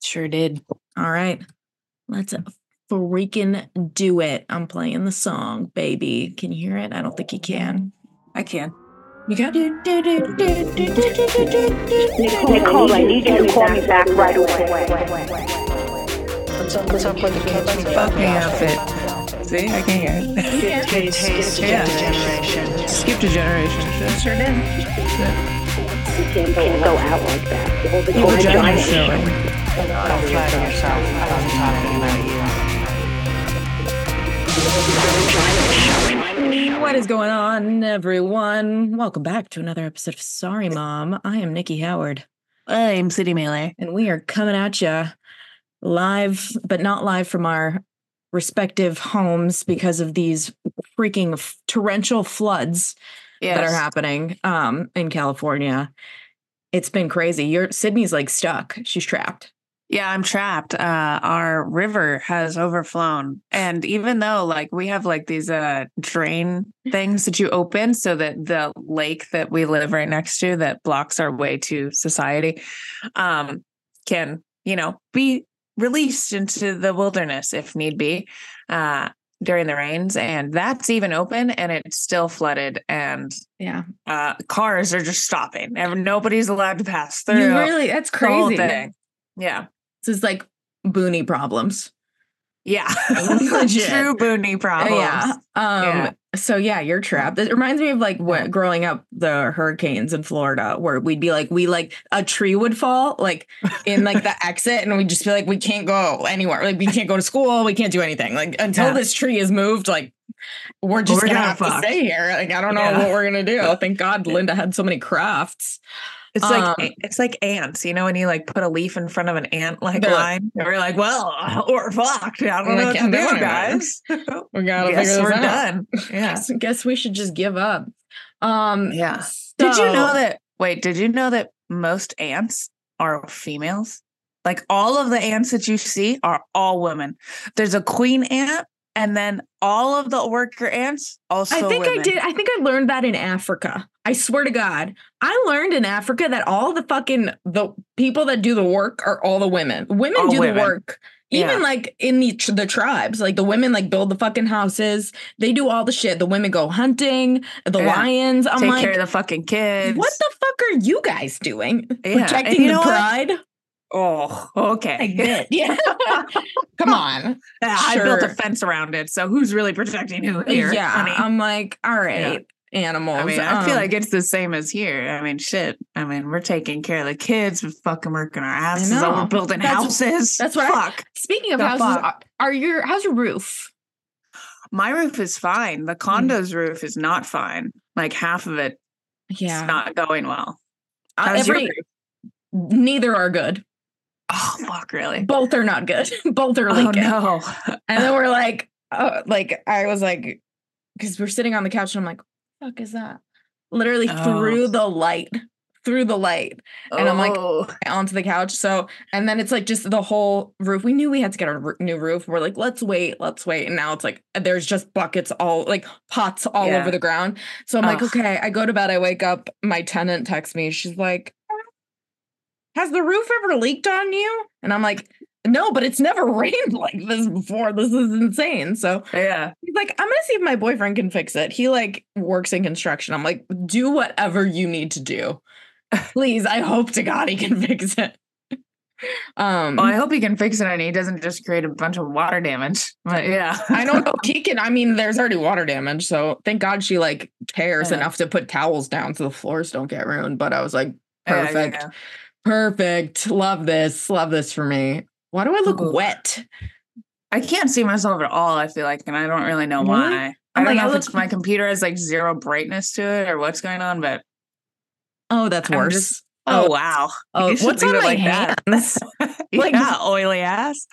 Sure did. All right. Let's freaking do it. I'm playing the song, baby. Can you hear it? I don't think you can. I can. You can? Nicole, I need you to call me back right away. What's up with the catchy fucking outfit? See, I can hear it. Good taste, generation. Skipped a generation. Sure did. You can't go out like that. Your vagina's showing. Don't flatter yourself. I'm talking about you. What is going on, everyone? Welcome back to another episode of Sorry Mom. I am Nikki Howard. I'm City Melee. And we are coming at you live, but not live from our respective homes because of these freaking torrential floods that are happening in California. It's been crazy. Sydney's like stuck. She's trapped. Yeah, I'm trapped. Our river has overflown. And even though like we have like these drain things that you open so that the lake that we live right next to that blocks our way to society can, be released into the wilderness if need be during the rains. And that's even open and it's still flooded. And cars are just stopping. And nobody's allowed to pass through. That's crazy. The whole thing. Yeah. This is like boonie problems. Yeah. True boonie problems. So you're trapped. It reminds me of like what growing up, the hurricanes in Florida, where we'd be like, a tree would fall like in like the exit and we'd just be like, we can't go anywhere. Like we can't go to school. We can't do anything. Like until this tree is moved, like we're just going to have to stay here. Like, I don't know what we're going to do. Thank God Linda had so many crafts. It's like ants, when you like put a leaf in front of an ant line. And we're like, well, we're fucked. I don't know what to do, guys. We gotta figure this out. We're done. Yeah. Guess we should just give up. Yeah. Did you know that most ants are females? Like all of the ants that you see are all women. There's a queen ant. And then all of the worker ants also women. I think I learned that in Africa. I swear to God. I learned in Africa that all the people that do the work are all the women. Women do the work. Even like in the tribes, like the women like build the fucking houses. They do all the shit. The women go hunting, the lions. I'm Take care of the fucking kids. What the fuck are you guys doing? Protecting the pride? Oh, okay. I did. Yeah. Come on. I built a fence around it. So who's really protecting who here? Yeah. Honey? I'm like, all right, animals. I mean, I feel like it's the same as here. I mean, shit. I mean, we're taking care of the kids. We're fucking working our asses. We're building houses. That's what speaking of houses, how's your roof? My roof is fine. The condo's roof is not fine. Like half of it is not going well. How's your roof? Neither are good. Oh, fuck, really? Both are not good. Both are leaking. Oh, no. And then we're like, I was like, because we're sitting on the couch and I'm like, what the fuck is that? Literally through the light. And I'm like, onto the couch. So, and then it's like just the whole roof. We knew we had to get a new roof. We're like, let's wait. And now it's like, there's just buckets pots all over the ground. So I'm like, okay, I go to bed. I wake up. My tenant texts me. She's like, has the roof ever leaked on you? And I'm like, no, but it's never rained like this before. This is insane. So he's like, I'm going to see if my boyfriend can fix it. He like works in construction. I'm like, do whatever you need to do. Please. I hope to God he can fix it. I hope he can fix it and he doesn't just create a bunch of water damage. But I don't know. He can. I mean, there's already water damage. So thank God she like cares enough to put towels down so the floors don't get ruined. But I was like, perfect. Perfect. Love this for me. Why do I look wet? I can't see myself at all, I feel like, and I don't really know why. I don't know if it's my computer has like zero brightness to it or what's going on, but that's worse. Wow. What's on my hands? Oily ass.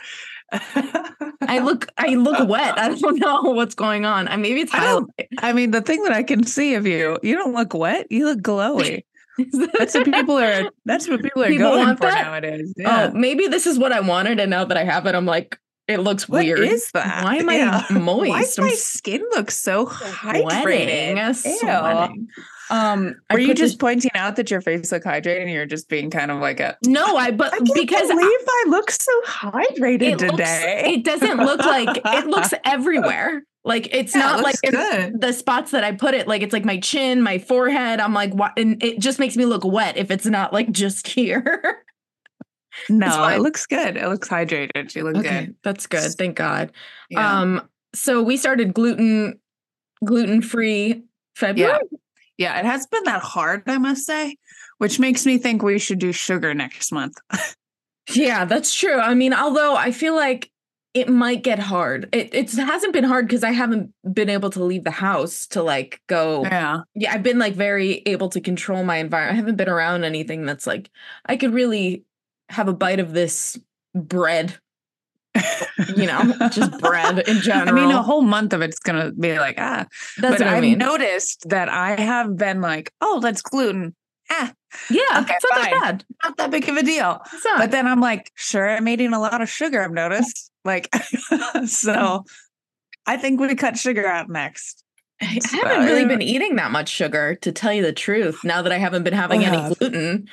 I look wet. I don't know what's going on. Maybe it's highlight. I mean, the thing that I can see of you don't look wet. You look glowy. That's what people are going for nowadays. Yeah. Oh, maybe this is what I wanted, and now that I have it, I'm like, it looks weird. What is that? Why am I moist? Why does my skin look so hydrating? Sweating. Were you just pointing out that your face looked hydrated and you're just being kind of like a no, I can't because believe I look so hydrated today. It doesn't look like it looks everywhere. Like it's not like the spots that I put it, like it's like my chin, my forehead. I'm like, what? And it just makes me look wet if it's not like just here. No, it looks good. It looks hydrated. You look good. That's good. Thank God. Yeah. So we started gluten-free February. Yeah, it has been that hard, I must say, which makes me think we should do sugar next month. Yeah, that's true. I mean, although I feel like it might get hard. It hasn't been hard because I haven't been able to leave the house to like go. Yeah, I've been like very able to control my environment. I haven't been around anything that's like I could really have a bite of this bread. Just bread in general. I mean, a whole month of it's gonna be like That's but what I mean. Noticed that I have been like, oh, that's gluten. Yeah, okay, it's not that bad. Not that big of a deal. But then I'm like, sure, I'm eating a lot of sugar. I've noticed. Like, so I think we cut sugar out next. I haven't really been eating that much sugar, to tell you the truth. Now that I haven't been having any gluten,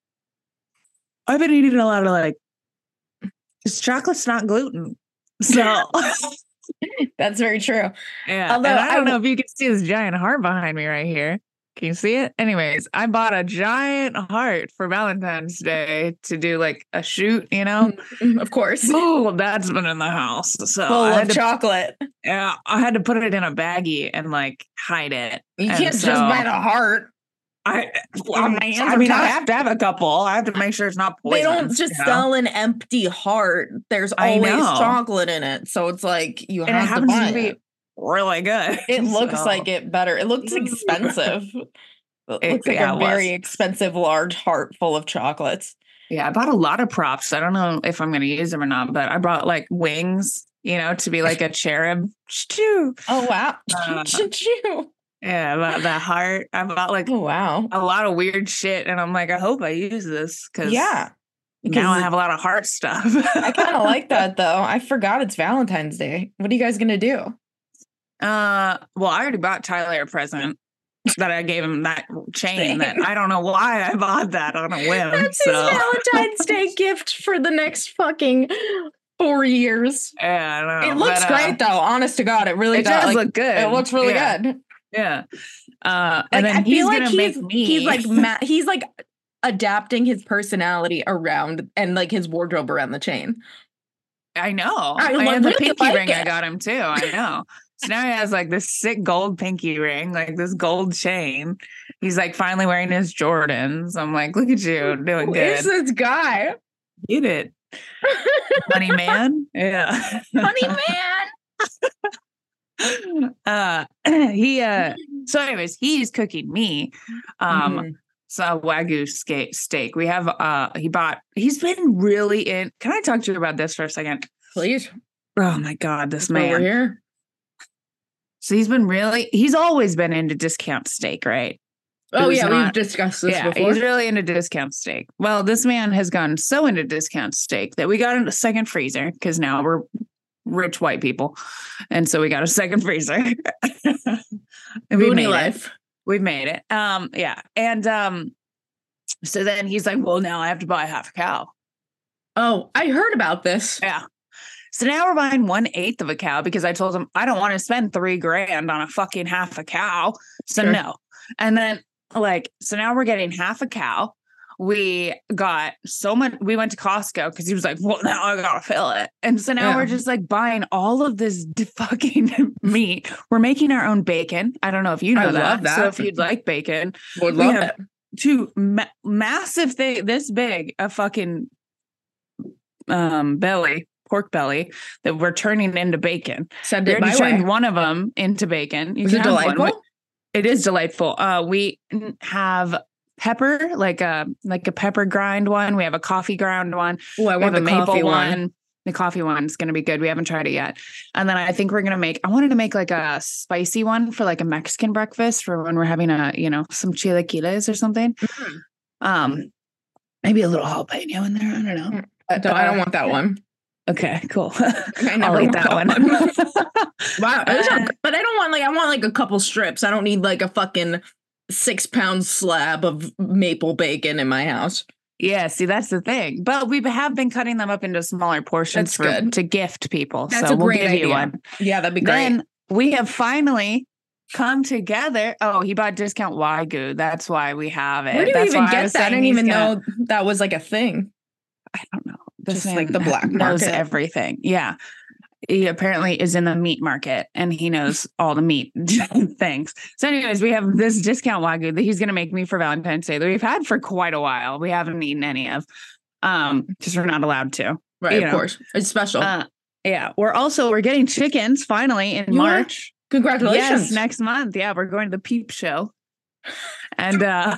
I've been eating a lot of like. Because chocolate's not gluten. So that's very true. Yeah. Although I don't know if you can see this giant heart behind me right here. Can you see it? Anyways, I bought a giant heart for Valentine's Day to do like a shoot, Of course. Oh, that's been in the house. So full of chocolate. Yeah. I had to put it in a baggie and like hide it. You can't just buy the heart. I have to have a couple. I have to make sure it's not poison. They don't just sell an empty heart. There's always chocolate in it. So it's like you have to buy it. Really good. It looks like it better. It looks expensive. It looks like a very expensive large heart full of chocolates. Yeah, I bought a lot of props. I don't know if I'm going to use them or not, but I brought like wings, to be like a cherub. Oh, wow. Yeah, about that heart. I bought like a lot of weird shit. And I'm like, I hope I use this because now I have a lot of heart stuff. I kind of like that, though. I forgot it's Valentine's Day. What are you guys going to do? Well, I already bought Tyler a present that I gave him, that chain that I don't know why I bought that on a whim. That's his Valentine's Day gift for the next fucking 4 years. Yeah, I know. It looks great though. Honest to God, it really does look good. It looks really good. Yeah. And then he's gonna make me. He's like adapting his personality around and like his wardrobe around the chain. I know. And the pinky ring I got him too. I know. So now he has like this sick gold pinky ring, like this gold chain. He's like finally wearing his Jordans. I'm like, look at you doing good. Where's this guy? Get it. Money man. Yeah. Money man. So anyways, he's cooking me so Wagyu steak. We have he's been really in. Can I talk to you about this for a second? Please. Oh my God, this man. Over here. So he's always been into discount steak, right? Oh yeah, we've discussed this before. He's really into discount steak. Well, this man has gotten so into discount steak that we got a second freezer because now we're rich white people. And so we got a second freezer. We've made it. Yeah. And so then he's like, well, now I have to buy half a cow. Oh, I heard about this. Yeah. So now we're buying 1/8 of a cow because I told him I don't want to spend $3,000 on a fucking half a cow. So no. And then so now we're getting half a cow. We got so much. We went to Costco because he was like, well, now I gotta fill it. And so now we're just like buying all of this fucking meat. We're making our own bacon. I don't know if you know that. So if you'd like bacon, would love it. Two massive thing, this big, a fucking pork belly that we're turning into bacon. Send it my way. Turned one of them into bacon. Is it delightful? It is delightful. We have pepper, like a pepper grind one. We have a coffee ground one. Oh, I want the coffee one. The coffee one's going to be good. We haven't tried it yet. And then I think we're going to I wanted to make like a spicy one for like a Mexican breakfast for when we're having some chilaquiles or something. Mm-hmm. Maybe a little jalapeno in there. I don't know. I don't want that one. Okay, cool. I'll eat that one. Wow. But I don't want I want like a couple strips. I don't need like a fucking 6-pound slab of maple bacon in my house. Yeah, see, that's the thing. But we have been cutting them up into smaller portions to gift people. That's so a great we'll give idea. you one. Yeah, that'd be great. Then we have finally come together. Oh, he bought discount Wagyu. That's why we have it. Where do you That's even why get that? I didn't even know that was like a thing. I don't know. This Just like the black knows market. everything. Yeah. He apparently is in the meat market and he knows all the meat things. So anyways, we have this discount Wagyu that he's going to make me for Valentine's Day that we've had for quite a while. We haven't eaten any of, because we're not allowed to. Right, of course. It's special. Yeah. We're getting chickens finally in March. Congratulations. Yes, next month. Yeah, we're going to the Peep Show. And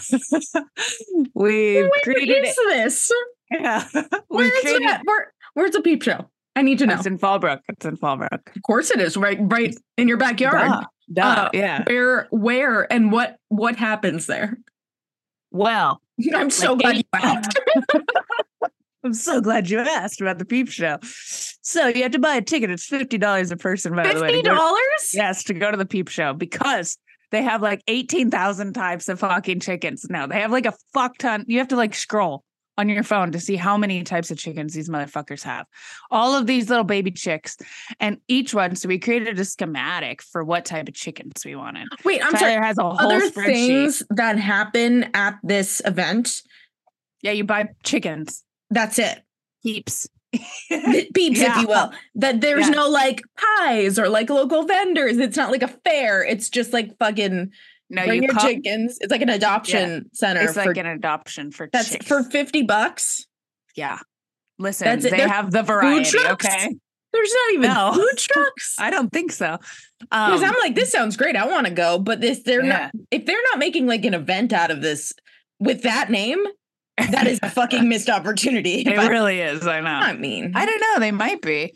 we created this. Yeah. Where's the Peep Show? I need to know. It's in Fallbrook. Of course it is. Right in your backyard. Duh. Yeah. Where and what happens there? Well, I'm so glad you asked. I'm so glad you asked about the Peep Show. So you have to buy a ticket. It's $50 a person, by the way. $50? Yes, to go to the Peep Show because they have like 18,000 types of fucking chickens. No, they have like a fuck ton. You have to like scroll on your phone to see how many types of chickens these motherfuckers have. All of these little baby chicks and each one. So we created a schematic for what type of chickens we wanted. Wait, I'm Tyler sorry. has a whole other spreadsheet. Things that happen at this event. Yeah, you buy chickens. That's it. Peeps. Peeps, if you will. That there's no like pies or like local vendors. It's not like a fair. It's just like fucking bring your chickens. It's like an adoption center. It's like an adoption for that's chicks. for $50. Yeah. Listen, they have the variety, okay? There's not even food trucks. I don't think so. Because I'm like, this sounds great. I want to go, but they're not. If they're not making like an event out of this with that name, that is a fucking missed opportunity. It really is. I know. I mean, I don't know. They might be.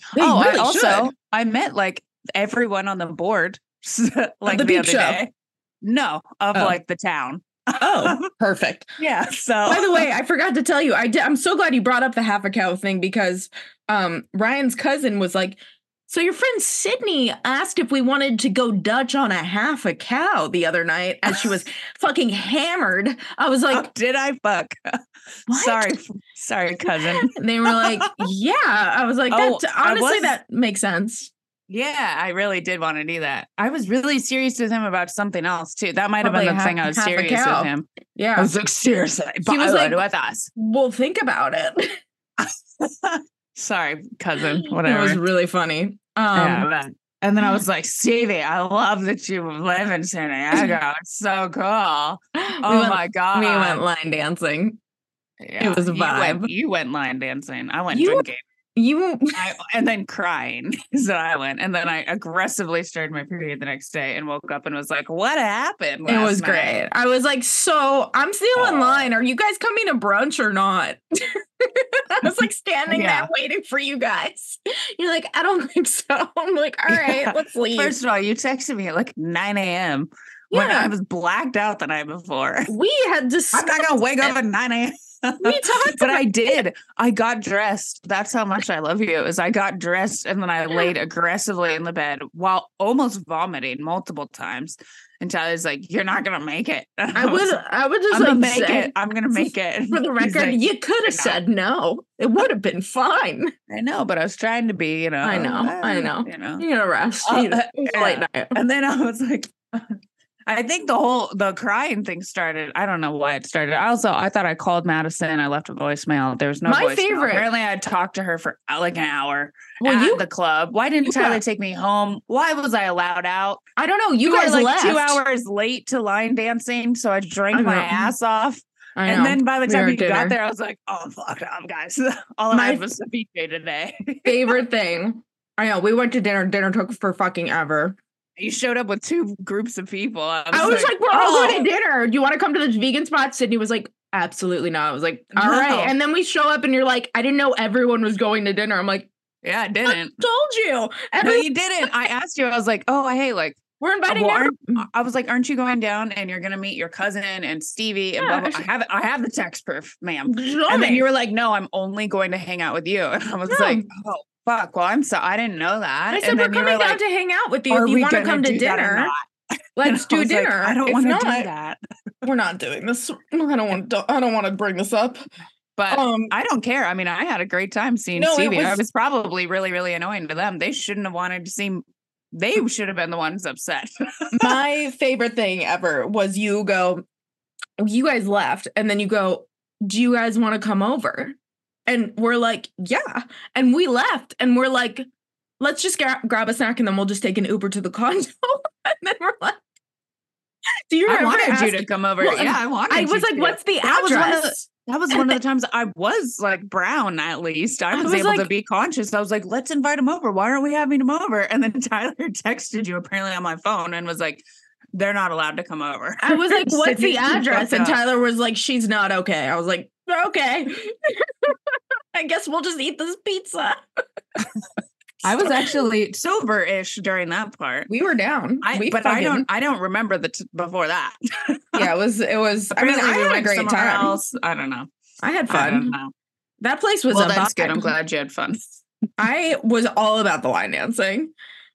I met like everyone on the board, like the other day. No, of like the town. Oh, perfect. Yeah. So, by the way, I forgot to tell you, I'm so glad you brought up the half a cow thing because Ryan's cousin was like, so your friend Sydney asked if we wanted to go Dutch on a half a cow the other night as she was fucking hammered. I was like, oh, did I fuck? Sorry, cousin. And they were like, yeah. I was like, honestly, that makes sense. Yeah, I really did want to do that. I was really serious with him about something else too. That might have been the thing I was serious with him. Yeah. I was like, seriously. He was like, with us. Well, think about it. Sorry, cousin. Whatever. It was really funny. And then I was like, Stevie, I love that you live in San Diego. It's so cool. My God. We went line dancing. Yeah, it was a vibe. You went line dancing. I went drinking. And then crying. So I went. And then I aggressively started my period the next day and woke up and was like, what happened? It was great. I was like, so I'm still in line. Are you guys coming to brunch or not? I was like standing there waiting for you guys. You're like, I don't think so. I'm like, all right, let's leave. First of all, you texted me at like 9 a.m. when I was blacked out the night before. We had discussed. I'm not going to wake up at 9 a.m. We talked but I did. I got dressed. That's how much I love you. Is I got dressed and then I laid aggressively in the bed while almost vomiting multiple times until I was like, "You're not gonna make it." I would just I'm gonna make it. I'm gonna make it. For the record, you could have said no. It would have been fine. I know, but I was trying to be. I know. You know, rest. Late night. And then I was like. I think the crying thing started. I don't know why it started. I thought I called Madison. I left a voicemail. There was no voicemail. Favorite. Apparently, I talked to her for like an hour at the club. Why didn't Tyler take me home? Why was I allowed out? I don't know. You guys were like left. 2 hours late to line dancing, so I drank my ass off. And then by the time we got there, I was like, "Oh, fuck up, guys! All I had was a BJ today." Favorite thing. I know. We went to dinner. Dinner took for fucking ever. You showed up with two groups of people. I was like, we're all going to dinner. Do you want to come to this vegan spot? Sydney was like, absolutely not. I was like, all right. And then we show up and you're like, I didn't know everyone was going to dinner. I'm like, yeah, I didn't. I told you. No, you didn't. I asked you. I was like, oh, hey, like, we're inviting I was like, aren't you going down and you're going to meet your cousin and Stevie and blah, blah. I have the text proof, ma'am. And then you were like, no, I'm only going to hang out with you. And I was like, oh. Fuck. Well, I didn't know that. I said, we're coming down to hang out with you. If you want to come to dinner, let's do dinner. I don't want to do that. We're not doing this. I don't want to bring this up. But I don't care. I mean, I had a great time seeing Stevie. I was probably really, really annoying to them. They shouldn't have wanted to see. They should have been the ones upset. My favorite thing ever was you guys left, and then you go, do you guys want to come over? And we're like, yeah. And we left, and we're like, let's just grab a snack, and then we'll just take an Uber to the condo. And then we're like, do you remember? I wanted you to come over. Well, yeah, I wanted. I was like, to. What's the address? That was one of the times I was like brown, at least. I was able to be conscious. I was like, let's invite him over. Why aren't we having him over? And then Tyler texted you apparently on my phone and was like, they're not allowed to come over. I was like, what's the address? And Tyler was like, she's not okay. I was like, okay. I guess we'll just eat this pizza. I was actually sober-ish during that part. We were down. I don't remember before that. Yeah, it was. I mean, I had a great time. Else. I don't know. I had fun. I don't know. That place was that's good. I'm glad you had fun. I was all about the line dancing.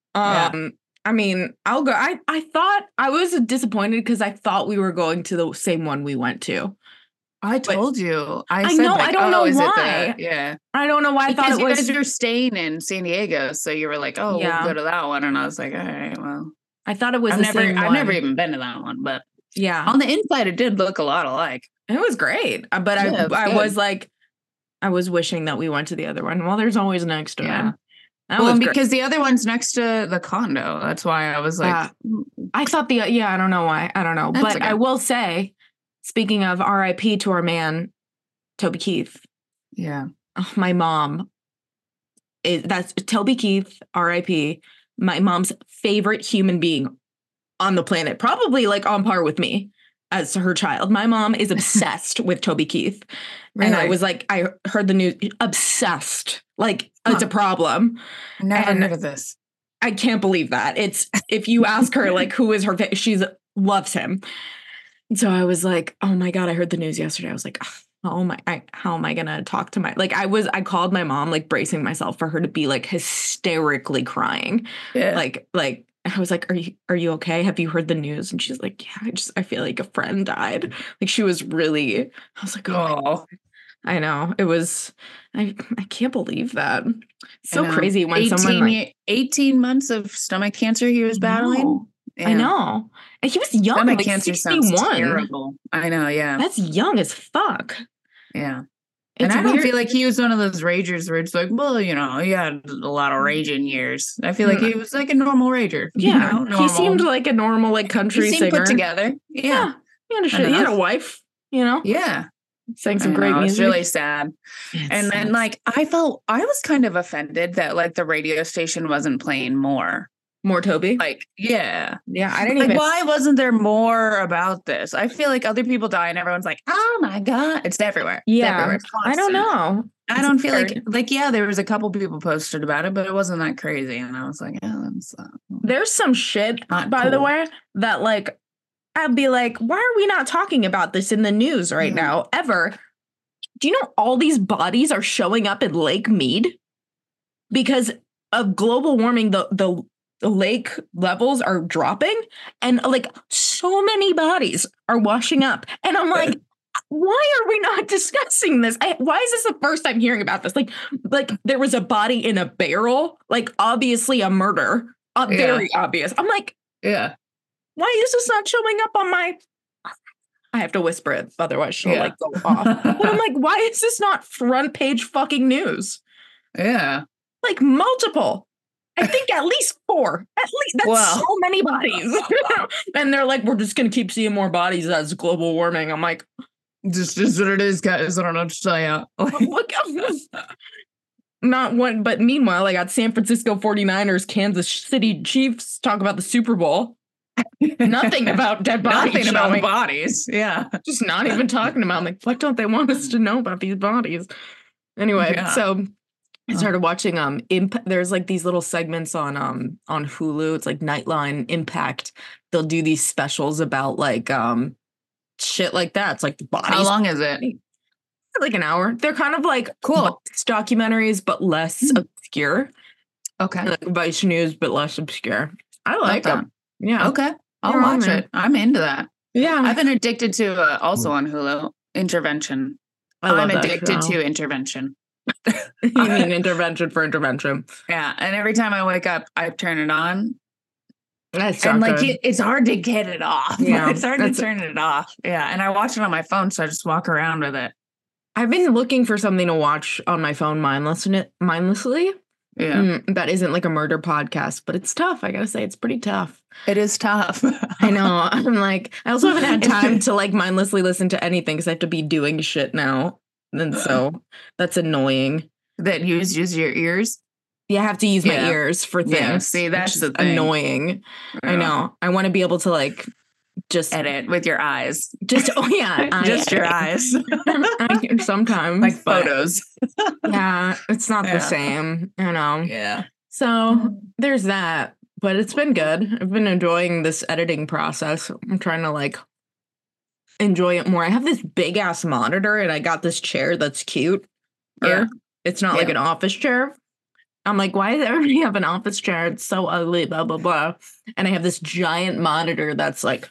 I mean, I'll go. I thought I was disappointed because I thought we were going to the same one we went to. I told you. I said, know. Like, I don't know why. Yeah. I don't know why. Because I thought you guys were staying in San Diego, so you were like, "Oh, we'll go to that one," and I was like, "All right, well." I thought it was the same one. I've never even been to that one, but yeah, on the inside, it did look a lot alike. It was great, but I was like, I was wishing that we went to the other one. Well, there's always next to it. Well, because the other one's next to the condo. That's why I was like, I thought I don't know why. I don't know, but okay. I will say. Speaking of RIP to our man, Toby Keith. Yeah. Oh, my mom. That's Toby Keith, RIP. My mom's favorite human being on the planet. Probably like on par with me as her child. My mom is obsessed with Toby Keith. Really? And I was like, I heard the news. Obsessed. Like, it's a problem. Never heard of this. I can't believe that. It's, if you ask her, like, who is her favorite, she loves him. So I was like, oh my God, I heard the news yesterday. I was like, how am I going to talk to I called my mom, like bracing myself for her to be like hysterically crying. Yeah. Like I was like, are you okay? Have you heard the news? And she's like, yeah, I feel like a friend died. Like she was really, I was like, oh, I know. It was, I can't believe that. It's so crazy when 18 months of stomach cancer he was battling. Yeah. I know. And he was young. Stomach like cancer 61. sounds terrible. I know, yeah. That's young as fuck. Yeah. And I don't feel like he was one of those ragers where it's like, well, he had a lot of raging years. I feel like he was like a normal rager. Yeah. Normal. He seemed like a normal like country singer. Put together. Yeah. He understood. He had a wife, Yeah. Sang some great music. It's really sad. And then like I was kind of offended that like the radio station wasn't playing more Toby? Like, yeah. I didn't even. Why wasn't there more about this? I feel like other people die and everyone's like, oh my God. It's everywhere. Yeah. I don't know. I don't feel like, there was a couple people posted about it, but it wasn't that crazy. And I was like, that's there's some shit, by the way, that like, I'd be like, why are we not talking about this in the news right now, ever? Do you know all these bodies are showing up in Lake Mead? Because of global warming, the lake levels are dropping and like so many bodies are washing up. And I'm like, why are we not discussing this? Why is this the first time hearing about this? Like there was a body in a barrel, like obviously a murder, very obvious. I'm like, yeah. Why is this not showing up on my, I have to whisper it. Otherwise she'll like go off. But I'm like, why is this not front page fucking news? Yeah. Like multiple. I think at least 4. At least that's so many bodies. And they're like, we're just gonna keep seeing more bodies as global warming. I'm like, just what it is, guys. I don't know what to tell you. Look at not one, but meanwhile, I got San Francisco 49ers, Kansas City Chiefs talk about the Super Bowl. Nothing about dead bodies. Nothing about bodies. Yeah. Just not even talking about them. Like, what don't they want us to know about these bodies? Anyway, so I started watching there's like these little segments on Hulu. It's like Nightline, Impact. They'll do these specials about like shit like that. It's like the bodies. How long is it? Like an hour. They're kind of like cool documentaries, but less obscure. Okay. Like Vice News, but less obscure. I like them. Yeah. Okay. I'll watch it. I'm into that. Yeah. I've been addicted to also on Hulu, Intervention. I'm addicted to Intervention. You mean intervention for intervention? Yeah, and every time I wake up, I turn it on. That's and not like good. it's hard to get it off. Yeah, It's hard to turn it off. Yeah, and I watch it on my phone, so I just walk around with it. I've been looking for something to watch on my phone mindlessly. Yeah, that isn't like a murder podcast, but it's tough. I gotta say, it's pretty tough. it is tough. I know. I'm like, I also haven't had time to like mindlessly listen to anything because I have to be doing shit now, and so that's annoying. That use your ears. Yeah, I have to use my ears for things. Yeah, see, that's the thing. Annoying. Yeah. I know. I want to be able to like just edit with your eyes. Just just your eyes. Sometimes like photos. Yeah, it's not the same. You know. Yeah. So there's that, but it's been good. I've been enjoying this editing process. I'm trying to like enjoy it more. I have this big ass monitor, and I got this chair that's cute. Yeah. It's not like an office chair. I'm like, why does everybody have an office chair? It's so ugly, blah, blah, blah. And I have this giant monitor that's like,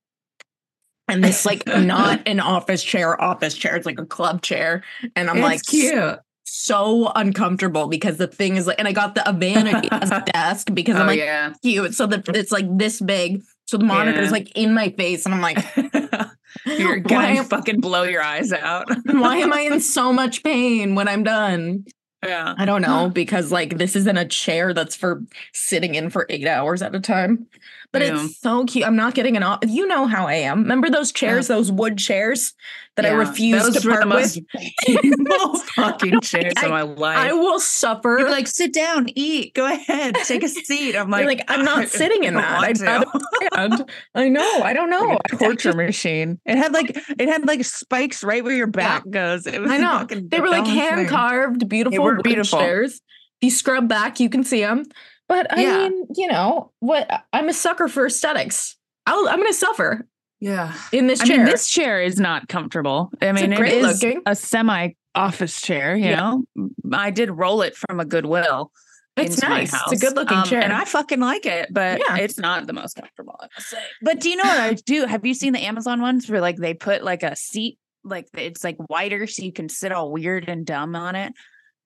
and this like not an office chair. It's like a club chair. And I'm like, cute. So uncomfortable because the thing is like, and I got the vanity as a desk because I'm like, cute. So that it's like this big. So the monitor is like in my face. And I'm like, you're gonna fucking blow your eyes out. Why am I in so much pain when I'm done? Yeah. I don't know, because like this isn't a chair that's for sitting in for 8 hours at a time. But it's so cute. I'm not getting you know how I am. Remember those chairs, those wood chairs that I refuse to part with? Fucking chairs in my life. I will suffer. You're like, sit down, eat, go ahead, take a seat. I'm like, I'm not sitting in that. I'd rather stand. I know. I don't know. Like a torture machine. It had like spikes right where your back goes. It was I know. They were like hand carved, beautiful, wood chairs. If you scrub back, you can see them. But I mean, you know what? I'm a sucker for aesthetics. I'm going to suffer. Yeah. In this chair. I mean, this chair is not comfortable. I mean, it is a semi-office chair, you know? I did roll it from a Goodwill. It's nice. It's a good looking chair. And I fucking like it, but it's not the most comfortable, I must say. But do you know what I do? Have you seen the Amazon ones where like they put like a seat, like it's like wider so you can sit all weird and dumb on it?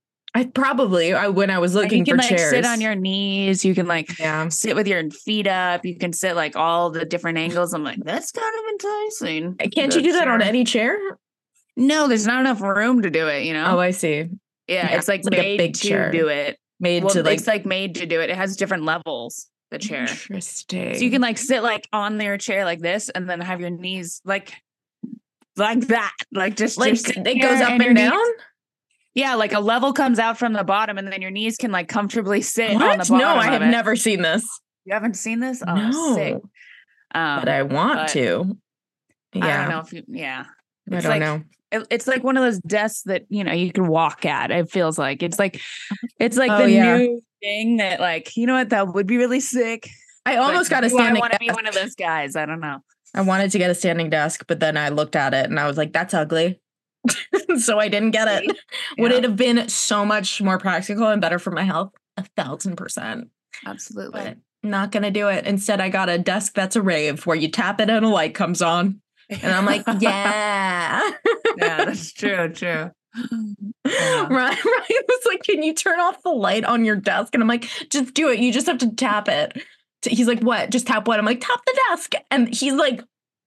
When I was looking for chairs. You can sit on your knees. You can like sit with your feet up. You can sit like all the different angles. I'm like, that's kind of enticing. Can't you do that on any chair? No, there's not enough room to do it, you know? Oh, I see. Yeah, it's like made a big chair. Do it. It's like made to do it. It has different levels, the chair. Interesting. So you can like sit like on their chair like this and then have your knees like that. Like just it goes up and down? Yeah, like a level comes out from the bottom and then your knees can like comfortably sit on the bottom. No, I have never seen this. You haven't seen this? Oh, no. Sick. But I want to. Yeah. I don't know if you, I don't know. It's like one of those desks that, you know, you can walk at. It feels like it's like the new thing that like, you know what, that would be really sick. I almost got a standing desk. I want to be one of those guys. I don't know. I wanted to get a standing desk, but then I looked at it and I was like, that's ugly. So I didn't get it. Yeah. Would it have been so much more practical and better for my health? 1,000%. Absolutely. But not going to do it. Instead, I got a desk that's a rave where you tap it and a light comes on. And I'm like, yeah. Yeah, that's true. Yeah. Right. It's like, can you turn off the light on your desk? And I'm like, just do it. You just have to tap it. He's like, what? Just tap what? I'm like, tap the desk. And he's like,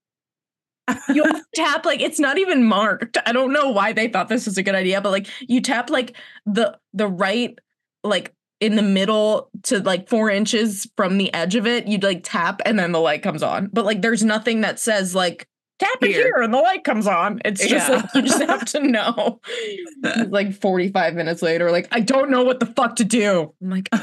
you have to tap like it's not even marked. I don't know why they thought this was a good idea, but like you tap like the right like in the middle to like 4 inches from the edge of it. You'd like tap and then the light comes on. But like there's nothing that says like tap it here and the light comes on. It's just like you just have to know. Like 45 minutes later, like I don't know what the fuck to do. I'm like,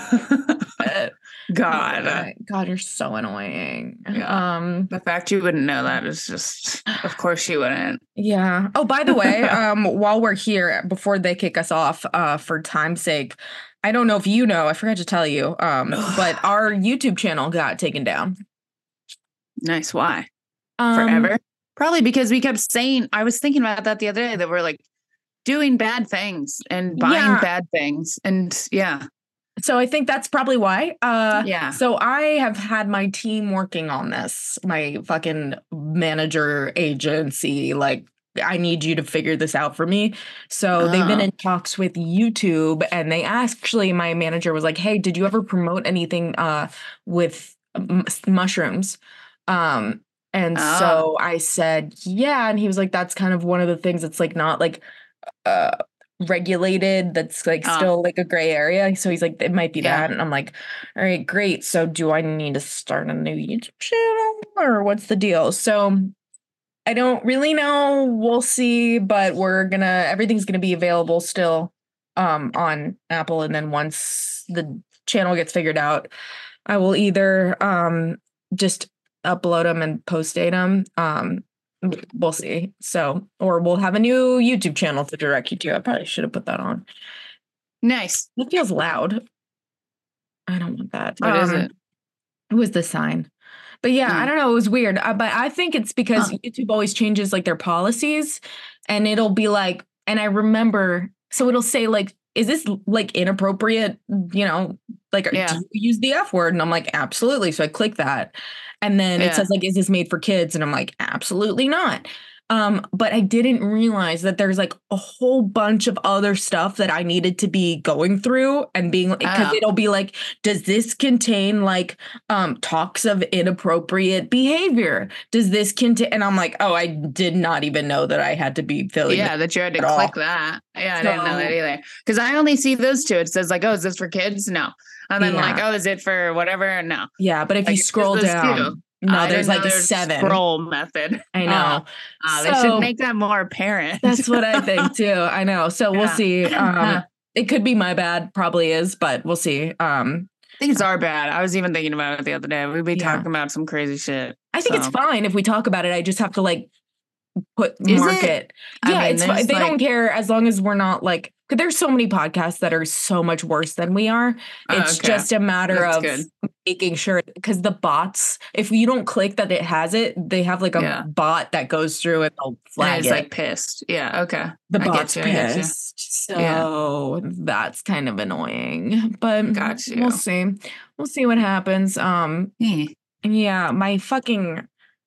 God, you're so annoying. Yeah. The fact you wouldn't know that is just, of course you wouldn't. Yeah. Oh, by the way, while we're here, before they kick us off, for time's sake, I don't know if you know, I forgot to tell you, but our YouTube channel got taken down. Nice. Why? Forever? Probably because we kept saying, I was thinking about that the other day, that we're like doing bad things and buying bad things. And So I think that's probably why. Yeah. So I have had my team working on this, my fucking manager agency. Like, I need you to figure this out for me. So they've been in talks with YouTube, and they actually, my manager was like, "Hey, did you ever promote anything with mushrooms?" So I said, "Yeah," and he was like, "That's kind of one of the things that's like not like regulated, that's like still like a gray area." So he's like, "It might be that," and I'm like, "All right, great. So do I need to start a new YouTube channel, or what's the deal?" So I don't really know. We'll see, but everything's gonna be available still on Apple, and then once the channel gets figured out, I will either just upload them and post date them. We'll see. So, or we'll have a new YouTube channel to direct you to. I probably should have put that on. Nice. It feels loud. I don't want that. What is it? It was the sign. But yeah, I don't know. It was weird. But I think it's because YouTube always changes like their policies, and it'll be like, and I remember, so it'll say like, "Is this like inappropriate?" You know, like, "Do you use the F word?" And I'm like, "Absolutely." So I click that. And then it says like, "Is this made for kids?" And I'm like, "Absolutely not." But I didn't realize that there's like a whole bunch of other stuff that I needed to be going through and being, because it'll be like, "Does this contain like talks of inappropriate behavior? Does this contain?" And I'm like, "Oh, I did not even know that I had to be filling." Yeah, that you had to click that. Yeah, I didn't know that either. Because I only see those two. It says like, "Oh, is this for kids?" No. And then like, "Oh, is it for whatever?" No. Yeah, but if you scroll down, no, there's like 7 scroll method. I know. They should make that more apparent. That's what I think too. I know. So we'll see. It could be my bad, probably is, but we'll see. Things are bad. I was even thinking about it the other day. We'd be talking about some crazy shit. I think it's fine if we talk about it. I just have to like mark it. Yeah, I mean, it's fine. They don't care as long as we're not like, there's so many podcasts that are so much worse than we are. It's just a matter of making sure, because the bots, if you don't click that it has it, they have like a bot that goes through and they'll flag it. Like pissed. Yeah. Okay. The bot's pissed. So that's kind of annoying, but we'll see. We'll see what happens. Yeah, my fucking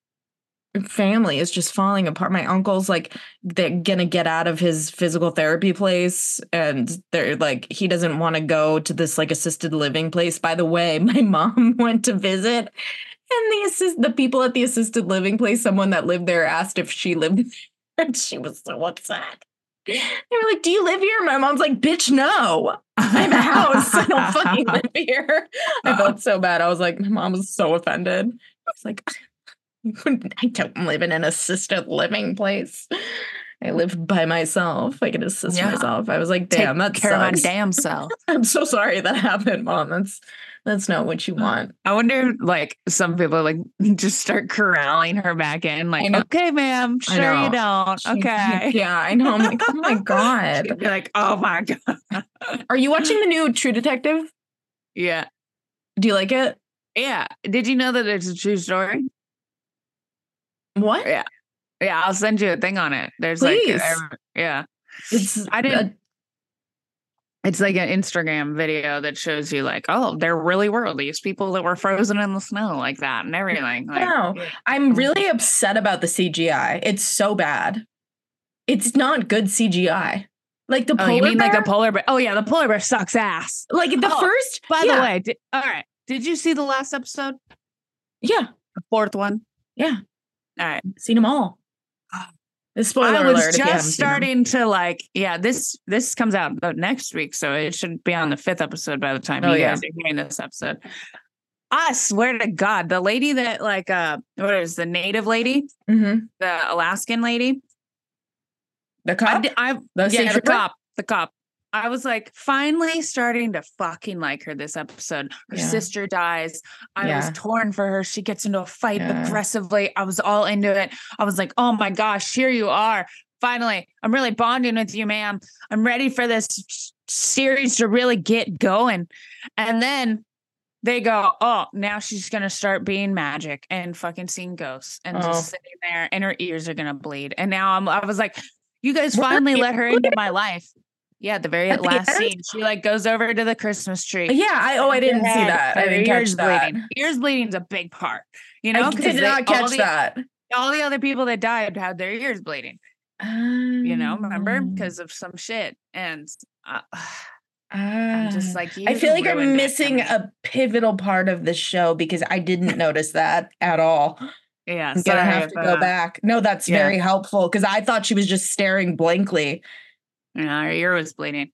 family is just falling apart. My uncle's like, they're gonna get out of his physical therapy place, and they're like, he doesn't want to go to this like assisted living place. By the way, my mom went to visit, and the people at the assisted living place, someone that lived there asked if she lived there, and she was so upset. They were like, "Do you live here?" My mom's like, "Bitch, no. I have a house. I don't fucking live here." I felt so bad. I was like, my mom was so offended. I was like, "I don't live in an assisted living place. I live by myself. I can assist myself." I was like, "Damn, that care sucks. of my damn self." I'm so sorry that happened, Mom. That's not what you want. I wonder, like, some people like just start corralling her back in, like, "Okay, ma'am, sure you don't." Okay. Yeah, I know. I'm like, oh my God. You're like, "Oh my God." Are you watching the new True Detective? Yeah. Do you like it? Yeah. Did you know that it's a true story? What? Yeah. Yeah, I'll send you a thing on it. There's Please. It's like an Instagram video that shows you like, oh, there really were these people that were frozen in the snow like that and everything. Like, no, I'm really upset about the CGI. It's so bad. It's not good CGI. Like the polar bear? Like the polar bear? Oh yeah, the polar bear sucks ass. Like the first. By the way, all right. Did you see the last episode? Yeah, the 4th one. Yeah. All right, seen them all. Spoiler I was alert, just starting to like, this comes out next week, so it should be on the 5th episode by the time you guys are hearing this episode. I swear to God, the lady that like, what is the native lady, the Alaskan lady, the cop, the cop. I was like finally starting to fucking like her this episode. Her sister dies. I was torn for her. She gets into a fight aggressively. I was all into it. I was like, oh my gosh, here you are. Finally, I'm really bonding with you, ma'am. I'm ready for this series to really get going. And then they go, oh, now she's going to start being magic and fucking seeing ghosts and just sitting there and her ears are going to bleed. And now I was like, you guys finally let her into my life. Yeah, the very At the last end? scene, she like goes over to the Christmas tree. Yeah, I didn't see that. I didn't catch ears that. bleeding. Ears bleeding's a big part, you I know, did not catch that. all the other people that died had their ears bleeding. You know, remember, because of some shit. And I'm just like, I feel like I'm ruined it for missing me. a pivotal part of the show because I didn't notice that at all. Yeah, I'm gonna sorry have to go back. No, that's yeah. very helpful because I thought she was just staring blankly. Yeah, her ear was bleeding.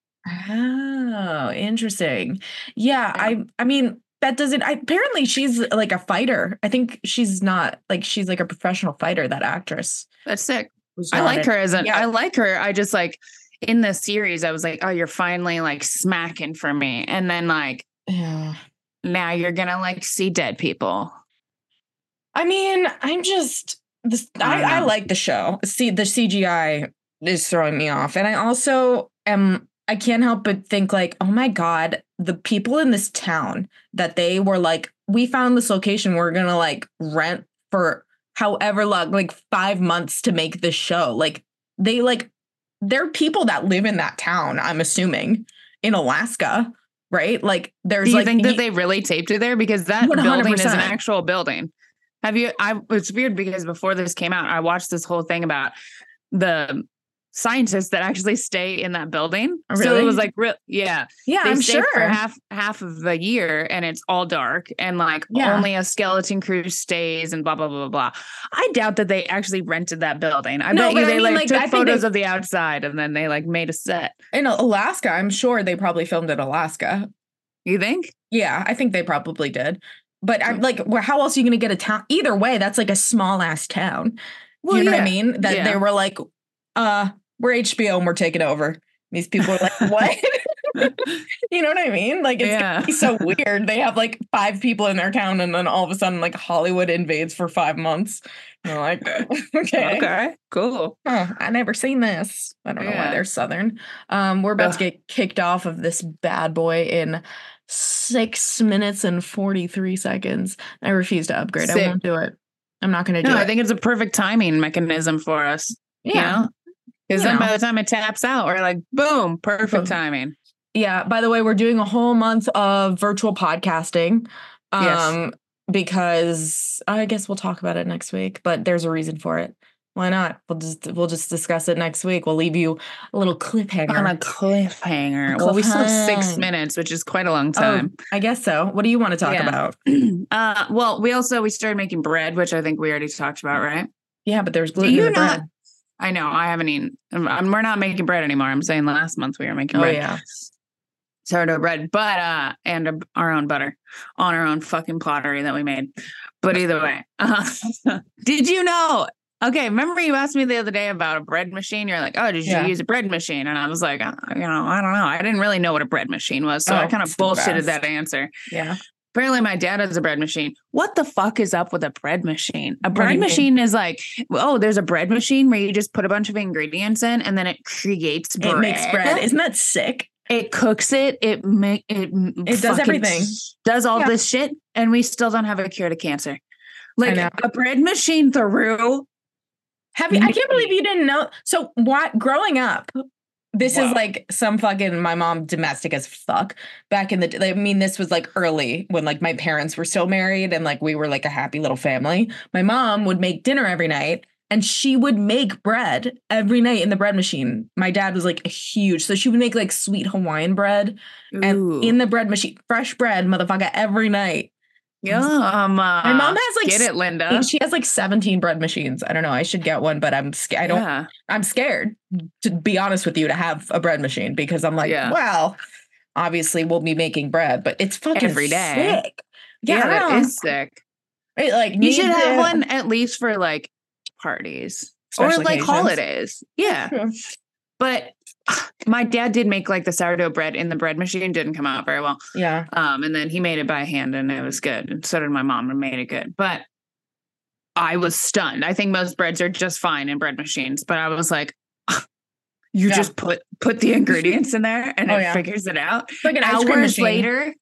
Oh, interesting. Yeah, Yeah. I mean that doesn't. Apparently, she's like a fighter. I think she's not like she's like a professional fighter. That actress. That's sick. who's I not like in- her as an. Yeah. I like her. I just like in the series. I was like, oh, you're finally like smacking for me, and then like Yeah. now you're gonna like see dead people. I mean, I'm just this. I like the show. See, the CGI is throwing me off, and I also am. I can't help but think like, oh my god, the people in this town that they were like, we found this location. We're gonna like rent for however long, like 5 months to make this show. Like they like, there are people that live in that town. I'm assuming in Alaska, right? Like there's Do you like think that they really taped it there? Because that 100%. building is an actual building. Have you? It's weird because before this came out, I watched this whole thing about the scientists that actually stay in that building. Really? So it was like, yeah, yeah, they I'm stay sure for half of the year, and it's all dark, and like Yeah. only a skeleton crew stays, and blah blah blah blah blah. I doubt that they actually rented that building. I No, bet but you I they mean, like like, I took think photos they- of the outside, and then they like made a set. in Alaska. I'm sure they probably filmed in Alaska. You think? Yeah, I think they probably did. But I'm like, well, how else are you going to get a town? Either way, that's like a small ass town. Well, you know what yeah. I mean? That Yeah. they were like, we're HBO and we're taking over. These people are like, what? You know what I mean? Like, it's Yeah. gonna be so weird. They have like 5 people in their town, and then all of a sudden, like Hollywood invades for 5 months. And they're like, okay. Okay, cool. Oh, I never seen this. I don't know why Yeah. they're Southern. We're about to Ugh. get kicked off of this bad boy in 6 minutes and 43 seconds. I refuse to upgrade. I Sick. won't do it. I'm not going to do No, it. I think it's a perfect timing mechanism for us. yeah. You know? Because You then know. by the time it taps out, we're like, boom, perfect Boom. timing. Yeah. By the way, we're doing a whole month of virtual podcasting. Yes. Because I guess we'll talk about it next week, but there's a reason for it. Why not? We'll just discuss it next week. We'll leave you a little cliffhanger. On a cliffhanger. A Well, we still have 6 cliffhanger. minutes, which is quite a long Oh, time. I guess so. What do you want to talk Yeah. about? Well, we started making bread, which I think we already talked about, right? Yeah, but there's Do gluten in you the not? bread. I know. I haven't eaten. We're not making bread anymore. I'm saying last month we were making Oh bread. yeah. Sourdough bread, but and our own butter on our own fucking pottery that we made. But either way, did you know? Okay, remember you asked me the other day about a bread machine? You're like, oh, did you Yeah. use a bread machine? And I was like, I don't know. I didn't really know what a bread machine was, so I Oh, kind of it's the bullshitted best. that answer. Yeah. Apparently, my dad has a bread machine. What the fuck is up with a bread machine? A do bread you mean? machine is like, oh, there's a bread machine where you just put a bunch of ingredients in, and then it creates bread. It makes bread. Isn't that sick? It cooks it. It does fucking everything. Does all Yeah. this shit, and we still don't have a cure to cancer. I Like know. a bread machine through. Have you? I can't believe you didn't know. So what? Growing up, this is Wow. like some fucking my mom domestic as fuck back in the day. I mean, this was like early when like my parents were still married and like we were like a happy little family. My mom would make dinner every night. And she would make bread every night in the bread machine. My dad was like huge. So she would make like sweet Hawaiian bread and Ooh. in the bread machine, fresh bread, motherfucker, every night. Yeah, My mom has like get it, Linda. she has like 17 bread machines. I don't know. I should get one, but I'm scared. Yeah. I'm scared to be honest with you to have a bread machine because I'm like, Yeah. well, obviously we'll be making bread, but it's fucking Every day. sick. Yeah, I that don't- is sick. it, like You needs should have to- one at least for like parties or Special like occasions. holidays. Yeah. Yeah. But my dad did make like the sourdough bread in the bread machine. Didn't come out very well. Yeah. And then he made it by hand and it was good. And so did my mom and made it good. But I was stunned. I think most breads are just fine in bread machines. But I was like, you Yeah. just put the ingredients in there and Oh, it yeah. figures it out. It's like an ice cream Hours machine. later,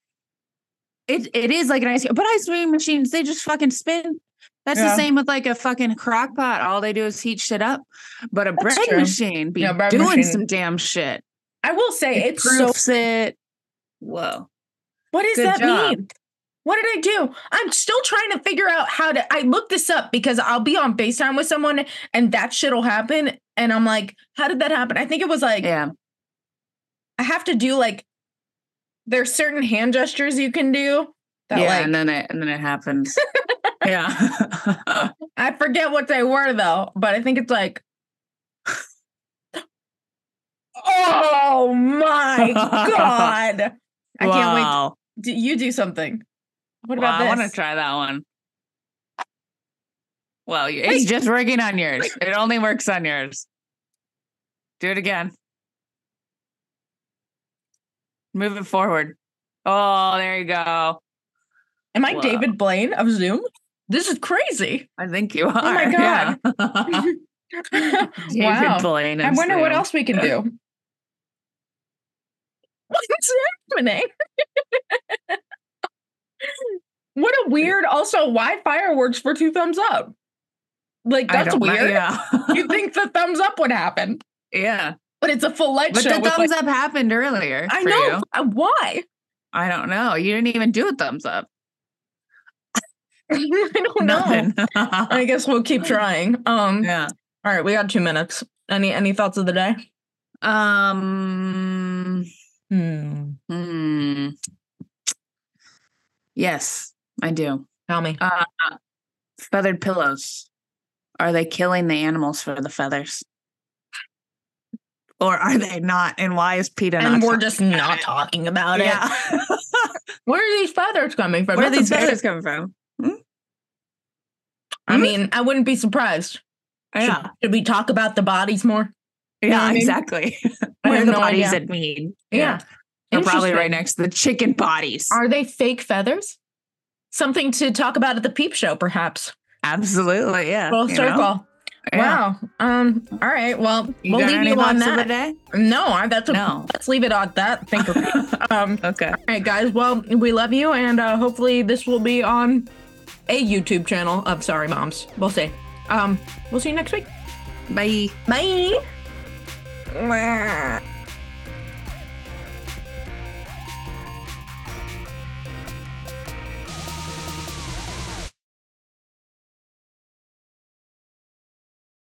it is like an ice cream. But ice cream machines, they just fucking spin. That's the Yeah. same with like a fucking crock pot. All they do is heat shit up. But a That's bread true. machine be Yeah, bread doing machine. some damn shit. I will say It it's so. proofs it. Whoa. What does Good that job. mean? What did I do? I'm still trying to figure out how to. I looked this up because I'll be on FaceTime with someone and that shit'll happen. And I'm like, how did that happen? I think it was like, Yeah. I have to do like, there's certain hand gestures you can do. That Yeah, like, and then it happens. Yeah. I forget what they were though, but I think it's like, oh my God. I can't wait. Wow. You do something. What Wow, about this? I want to try that one. Well, it's just working on yours. It only works on yours. Do it again. Move it forward. Oh, there you go. Am I Whoa. David Blaine of Zoom? This is crazy. I think you are. Oh my God. Yeah. David Wow. Blaine. I wonder what Zoom. else we can do. What's happening? What a weird, also, why fireworks for 2 thumbs up? Like, I that's don't know, weird. Yeah. You'd think the thumbs up would happen, Yeah. but it's a full light But show. the with, thumbs like, up happened earlier. I for know. You. Why? I don't know. You didn't even do a thumbs up. I don't know. Nothing. I guess we'll keep trying. Yeah. All right, we got 2 minutes. Any thoughts of the day? Yes, I do. Tell me. Feathered pillows. Are they killing the animals for the feathers? Or are they not? And why is PETA not And we're talking just about not it? talking about it. Yeah. Where are these feathers coming from? Where are That's a these better- feathers coming from? I mean, I wouldn't be surprised. Yeah. Should we talk about the bodies more? You know what Yeah, I mean? exactly. I Where have the no bodies idea. at Mead. Yeah. They're probably right Interesting. next to the chicken bodies. Are they fake feathers? Something to talk about at the peep show, perhaps. Absolutely, yeah. Full you circle. know? Yeah. Wow. All right. Well, You we'll got leave any you on thoughts of the that. day? No, No. let's leave it on that. Think of Okay. All right, guys. Well, we love you, and hopefully this will be on a YouTube channel of Sorry Moms. We'll see. We'll see you next week. Bye. Bye.